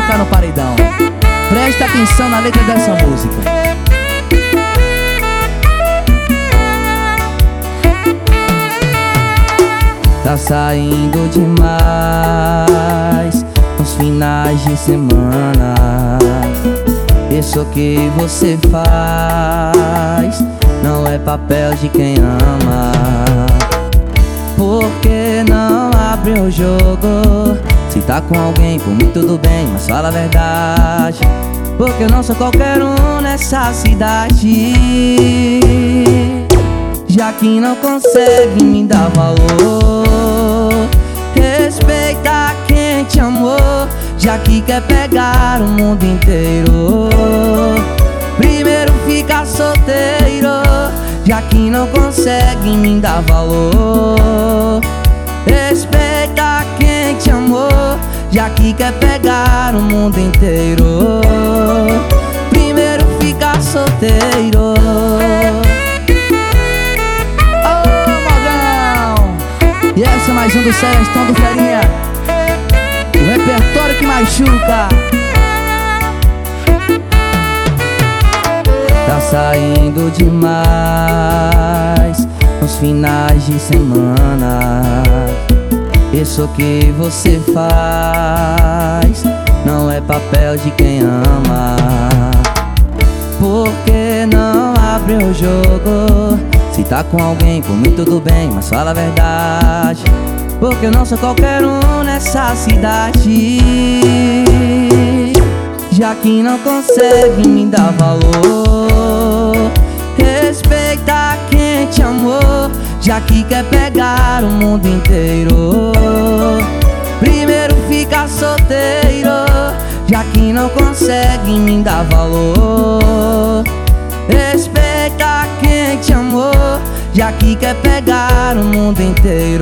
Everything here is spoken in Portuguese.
tocar no paredão. Presta atenção na letra dessa música. Tá saindo demais nos finais de semana. Isso que você faz não é papel de quem ama. Por que não abre o jogo? Se tá com alguém, por mim tudo bem, mas fala a verdade. Porque eu não sou qualquer um nessa cidade. Já que não consegue me dar valor, respeita quem te amou. Já que quer pegar o mundo inteiro, primeiro fica solteiro. Já que não consegue me dar valor, respeita quem te amou. Já que quer pegar o mundo inteiro, primeiro fica solteiro. E essa é mais um do Celestão do Ferinha, o repertório que machuca. Tá saindo demais nos finais de semana. Isso que você faz não é papel de quem ama. Por que não abre o jogo? Se tá com alguém, por mim tudo bem, mas fala a verdade. Porque eu não sou qualquer um nessa cidade. Já que não consegue me dar valor, respeita quem te amou. Já que quer pegar o mundo inteiro, primeiro fica solteiro. Já que não consegue me dar valor, respeita quem te amou. Já que quer pegar o mundo inteiro,